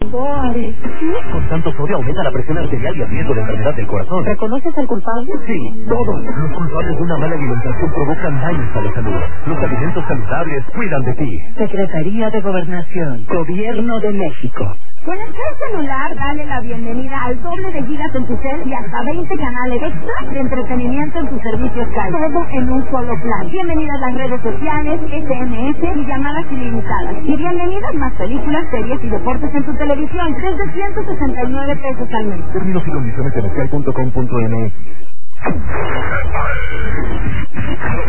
Boris. Con tanto sodio aumenta la presión arterial y el riesgo de enfermedad del corazón. ¿Reconoces al culpable? Sí, todos. Los culpables de una mala alimentación provocan daños a la salud. Los alimentos saludables cuidan de ti. Secretaría de Gobernación. Gobierno de México. Con el celular, dale la bienvenida al doble de gigas en tu cel y hasta 20 canales extra de entretenimiento en tus servicios Sky. Todo en un solo plan. Bienvenidas las redes sociales, SMS y llamadas ilimitadas. Y bienvenidas más películas, series y deportes en tu televisión. Desde 169 pesos al mes. Términos y condiciones en sky.com.mx.